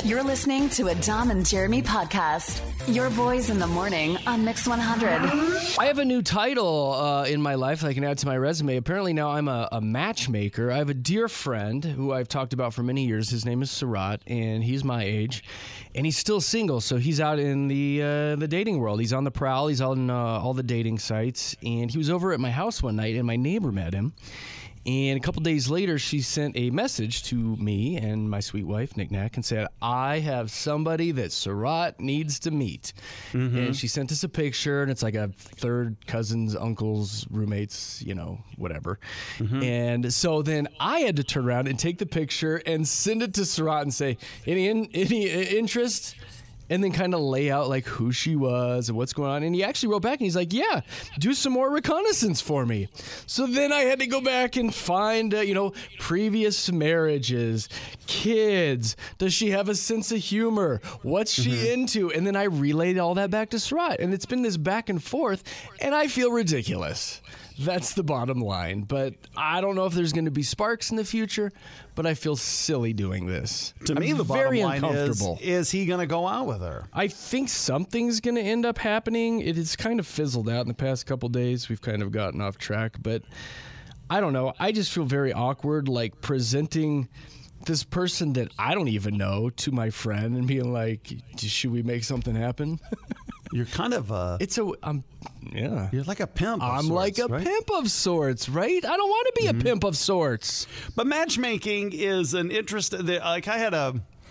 You're listening to a Dom and Jeremy podcast. Your boys in the morning on Mix 100. I have a new title in my life that I can add to my resume. Apparently now I'm a matchmaker. I have a dear friend who I've talked about for many years. His name is Surat, and he's my age. And he's still single, so he's out in the dating world. He's on the prowl. He's on all the dating sites. And he was over at my house one night, and my neighbor met him. And a couple days later, she sent a message to me and my sweet wife, Nick Nack, and said, I have somebody that Surat needs to meet. Mm-hmm. And she sent us a picture, and it's like a third cousin's, uncle's, roommate's, whatever. Mm-hmm. And so then I had to turn around and take the picture and send it to Surat and say, any interest? And then kind of lay out like who she was and what's going on. And he actually wrote back and he's like, yeah, do some more reconnaissance for me. So then I had to go back and find, previous marriages, kids. Does she have a sense of humor? What's she into? And then I relayed all that back to Surat. And it's been this back and forth. And I feel ridiculous. That's the bottom line. But I don't know if there's going to be sparks in the future, but I feel silly doing this. To me, the bottom line is he going to go out with her? I think something's going to end up happening. It has kind of fizzled out in the past couple days. We've kind of gotten off track, but I don't know. I just feel very awkward, like presenting this person that I don't even know to my friend and being like, should we make something happen? You're kind of yeah. You're like a pimp. I'm like a pimp of sorts, right? I don't want to be a pimp of sorts. But matchmaking is an interest. Like I had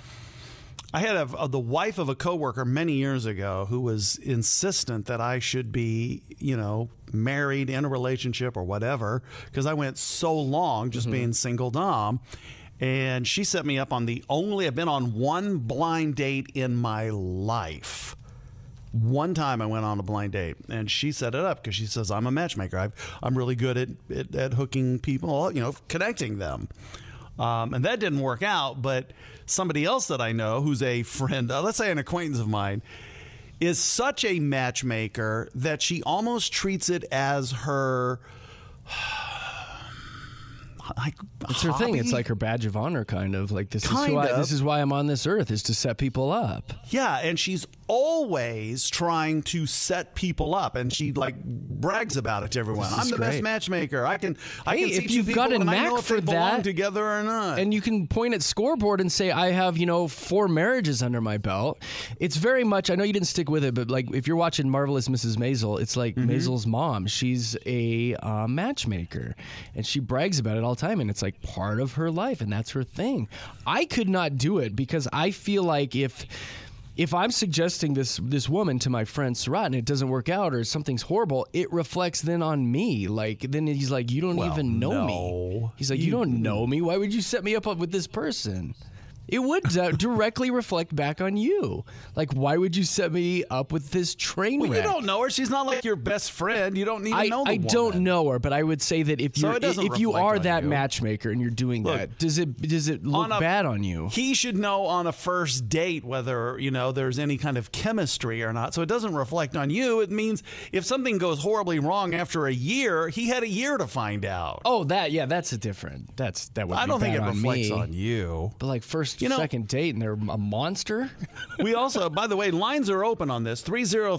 the wife of a coworker many years ago who was insistent that I should be, married in a relationship or whatever, because I went so long just being single dom. And she set me up on I've been on one blind date in my life. One time I went on a blind date, and she set it up because she says, I'm a matchmaker. I'm really good at hooking people, connecting them. And that didn't work out, but somebody else that I know who's a friend, let's say an acquaintance of mine, is such a matchmaker that she almost treats it as her... It's her thing. It's like her badge of honor, kind of. Like, this is why I'm on this earth, is to set people up. Yeah, and she's always trying to set people up, and she brags about it to everyone. I'm the best matchmaker. I can see if you've got a knack for that, together or not, and you can point at scoreboard and say, I have 4 marriages under my belt. It's very much. I know you didn't stick with it, but like if you're watching Marvelous Mrs. Maisel, it's like Maisel's mom. She's a matchmaker, and she brags about it all the time, and it's like part of her life, and that's her thing. I could not do it because I feel like if I'm suggesting this woman to my friend Surat and it doesn't work out or something's horrible, it reflects then on me. Like, then he's like, you don't even know me. He's like, you don't know me. Why would you set me up with this person? It would directly reflect back on you. Like, why would you set me up with this train wreck? You don't know her. She's not like your best friend. You don't need to know the woman. I don't know her, but I would say that if you are that matchmaker and you're doing that, does it look bad on you? He should know on a first date whether, there's any kind of chemistry or not. So it doesn't reflect on you. It means if something goes horribly wrong after a year, he had a year to find out. Oh, that's a different. That would be I don't think it bad reflects me. on you. But like second date and they're a monster. We also, by the way, lines are open on this.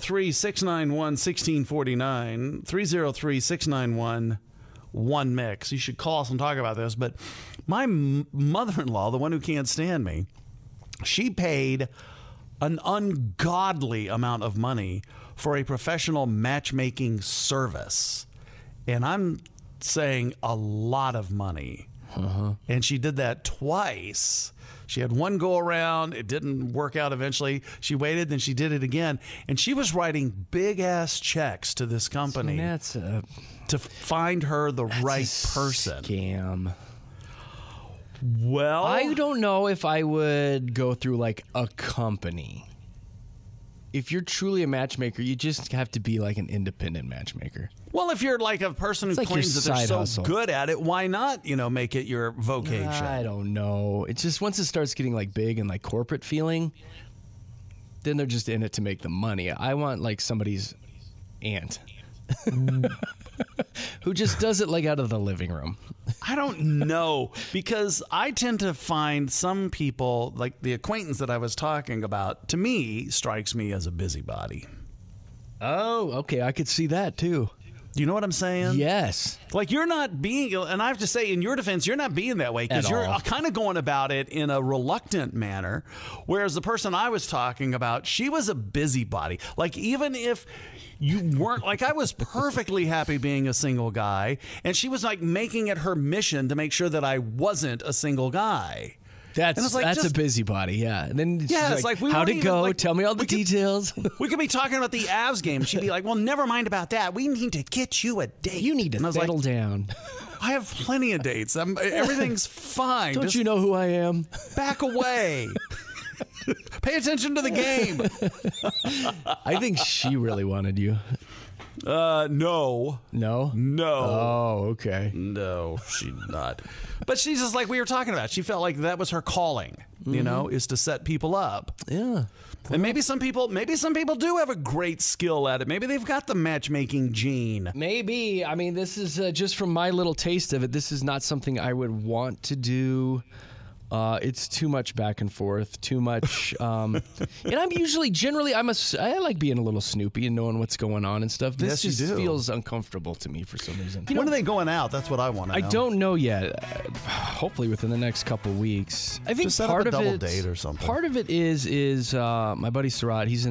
303-691-1649. 303-691-1MIX. You should call us and talk about this. But my mother-in-law, the one who can't stand me, she paid an ungodly amount of money for a professional matchmaking service. And I'm saying a lot of money. And she did that twice. She had one go around. It didn't work out eventually. She waited, then she did it again. And she was writing big-ass checks to this company to find her the right person. Scam. Well, I don't know if I would go through like a company. If you're truly a matchmaker, you just have to be like an independent matchmaker. Well, if you're like a person who claims that they're so good at it, why not, make it your vocation? I don't know. It's just once it starts getting like big and like corporate feeling, then they're just in it to make the money. I want like somebody's aunt. who just does it like out of the living room? I don't know, because I tend to find some people, like the acquaintance that I was talking about, to me, strikes me as a busybody. Oh, okay. I could see that too. Do you know what I'm saying? Yes. Like, you're not being, and I have to say, in your defense, you're not being that way, because you're kind of going about it in a reluctant manner, whereas the person I was talking about, she was a busybody. Like, even if you weren't, like, I was perfectly happy being a single guy, and she was like making it her mission to make sure that I wasn't a single guy. That's a busybody, yeah. And then it's like how'd it go? Tell me all the details. We could be talking about the Avs game. She'd be like, well, never mind about that. We need to get you a date. You need to settle down. I have plenty of dates. Everything's fine. Don't you know who I am? Back away. Pay attention to the game. I think she really wanted you. No. No? No. Oh, okay. No, she not. But she's just like we were talking about. She felt like that was her calling, you know, is to set people up. Yeah. And maybe some people do have a great skill at it. Maybe they've got the matchmaking gene. Maybe. I mean, this is just from my little taste of it. This is not something I would want to do. It's too much back and forth, too much. And I'm generally, I like being a little snoopy and knowing what's going on and stuff. This Yes, you just do. feels uncomfortable to me for some reason. When are they going out? That's what I want to know. I don't know yet. Hopefully within the next couple weeks. I think Just set part up a of double it, date or something. Part of it is my buddy Sarat. He's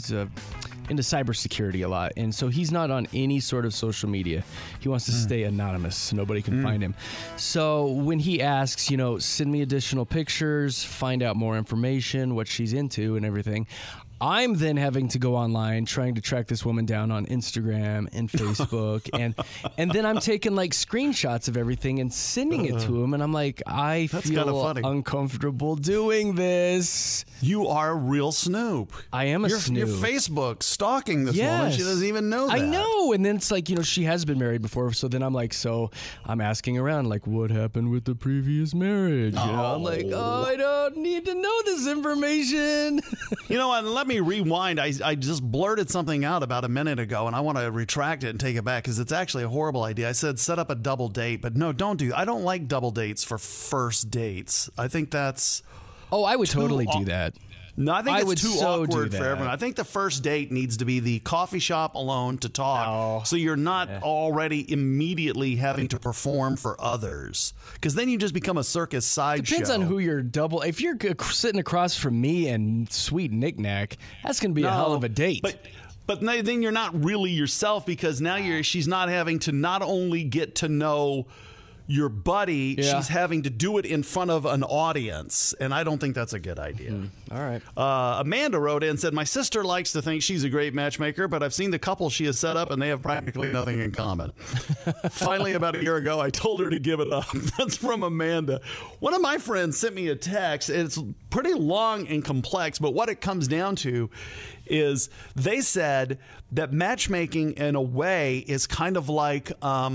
into cybersecurity a lot, and so he's not on any sort of social media. He wants to stay anonymous so nobody can find him. So when he asks, send me additional pictures, find out more information, what she's into and everything, I'm then having to go online trying to track this woman down on Instagram and Facebook, and then I'm taking like screenshots of everything and sending it to him, and I'm like, I feel uncomfortable doing this. You are a real snoop. I am a snoop. You're Facebook stalking this woman. She doesn't even know that. I know. And then it's like, she has been married before. So then I'm like, I'm asking around, like, what happened with the previous marriage? I'm like, I don't need to know this information. And let me rewind. I just blurted something out about a minute ago, and I want to retract it and take it back because it's actually a horrible idea. I said set up a double date, but no, don't do. I don't like double dates for first dates. I think that's... Oh, I would totally do that. No, I think it's too awkward for that. everyone. I think the first date needs to be the coffee shop alone to talk, so you're not already immediately having to perform for others. Because then you just become a circus sideshow. Depends on who you're double. If you're sitting across from me and sweet Knick-Knack, that's going to be a hell of a date. But then you're not really yourself, because now she's not having to not only get to know your buddy, she's having to do it in front of an audience, and I don't think that's a good idea. All right. Amanda wrote in and said, my sister likes to think she's a great matchmaker, but I've seen the couple she has set up, and they have practically nothing in common. Finally, about a year ago, I told her to give it up. That's from Amanda. One of my friends sent me a text. It's pretty long and complex, but what it comes down to is they said that matchmaking, in a way, is kind of like...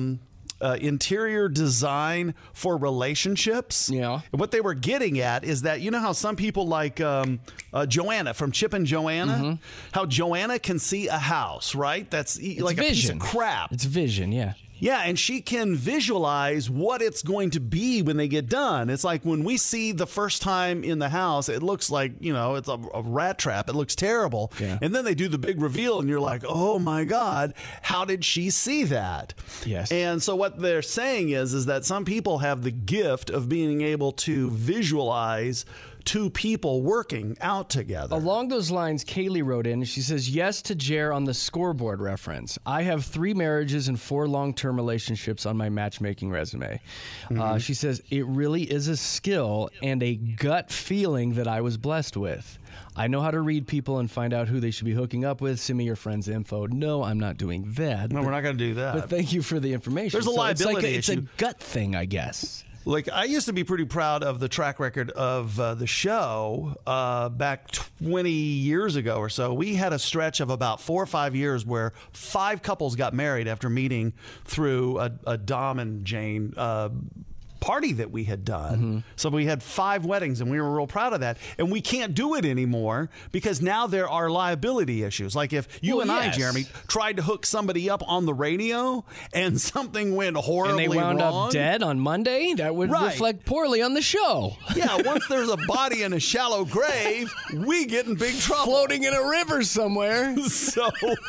interior design for relationships. Yeah. And what they were getting at is that, how some people like Joanna from Chip and Joanna, how Joanna can see a house, right? That's like vision. A piece of crap. It's vision, yeah. Yeah, and she can visualize what it's going to be when they get done. It's like when we see the first time in the house, it looks like, it's a rat trap. It looks terrible. Yeah. And then they do the big reveal, and you're like, oh, my God, how did she see that? Yes. And so what they're saying is that some people have the gift of being able to visualize two people working out together. Along those lines, Kaylee wrote in, she says, yes to Jer on the scoreboard reference. I have 3 marriages and 4 long-term relationships on my matchmaking resume. She says, it really is a skill and a gut feeling that I was blessed with. I know how to read people and find out who they should be hooking up with. Send me your friend's info. No, I'm not doing that. No, we're not going to do that. But thank you for the information. There's a liability issue. It's a gut thing, I guess. Like, I used to be pretty proud of the track record of the show back 20 years ago or so. We had a stretch of about 4 or 5 years where 5 couples got married after meeting through a Dom and Jane party that we had done. So we had 5 weddings, and we were real proud of that. And we can't do it anymore because now there are liability issues. Like if you and I, Jeremy, tried to hook somebody up on the radio and something went horribly and they wound wrong, up dead on Monday, that would reflect poorly on the show. Yeah, once there's a body in a shallow grave, we get in big trouble. Floating in a river somewhere. So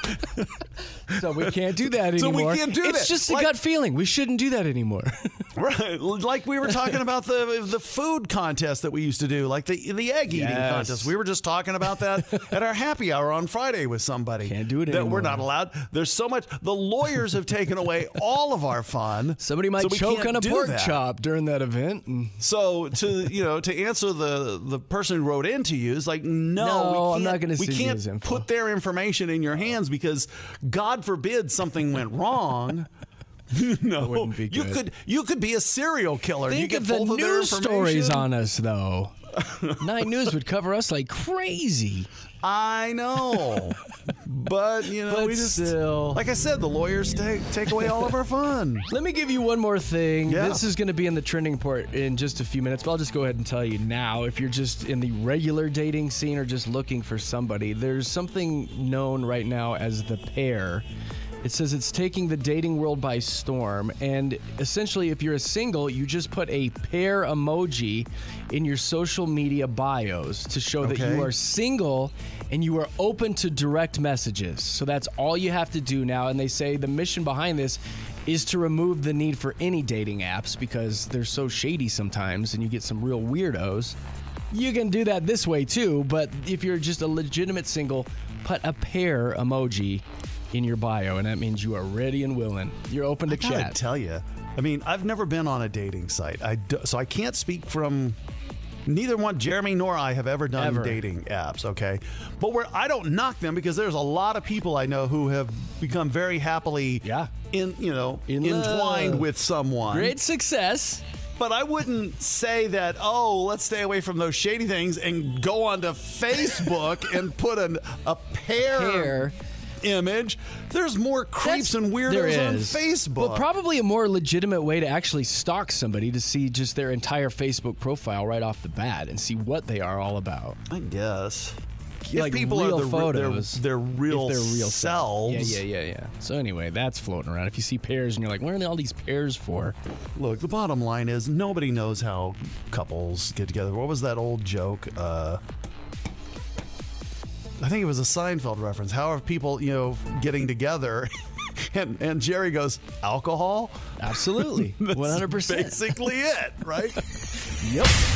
we can't do that anymore. So we can't do that. It's just a gut feeling. We shouldn't do that anymore. Right. Like we were talking about the food contest that we used to do, like the egg eating contest. We were just talking about that at our happy hour on Friday with somebody. Can't do it anymore. That we're not allowed. There's so much. The lawyers have taken away all of our fun. Somebody might choke on a pork chop during that event. So to answer the person who wrote into you is like, no, I'm not going to. We can't put their information in your hands because God forbid something went wrong. No, wouldn't be good. You could be a serial killer. Think you get of the both of their news stories on us, though. 9 News would cover us like crazy. I know, but we just still, like I said, the lawyers take away all of our fun. Let me give you one more thing. Yeah. This is going to be in the trending part in just a few minutes, but I'll just go ahead and tell you now. If you're just in the regular dating scene or just looking for somebody, there's something known right now as the pair. It says it's taking the dating world by storm, and essentially if you're a single, you just put a pair emoji in your social media bios to show that you are single and you are open to direct messages. So that's all you have to do now, and they say the mission behind this is to remove the need for any dating apps because they're so shady sometimes and you get some real weirdos. You can do that this way too, but if you're just a legitimate single, put a pair emoji in your bio, and that means you are ready and willing. You're open to chat. I tell you, I mean, I've never been on a dating site, so I can't speak from neither one. Jeremy nor I have ever done dating apps. Okay, but I don't knock them because there's a lot of people I know who have become very happily entwined with someone. Great success. But I wouldn't say that, let's stay away from those shady things and go onto Facebook and put a pair image. There's more creeps and weirdos on Facebook. But probably a more legitimate way to actually stalk somebody to see just their entire Facebook profile right off the bat and see what they are all about. I guess. Like if people real are photos, their real selves. Yeah. So anyway, that's floating around. If you see pairs and you're like, what are all these pairs for? Look, the bottom line is nobody knows how couples get together. What was that old joke? I think it was a Seinfeld reference. How are people, getting together? And Jerry goes, alcohol? Absolutely. 100%. Basically it, right? Yep.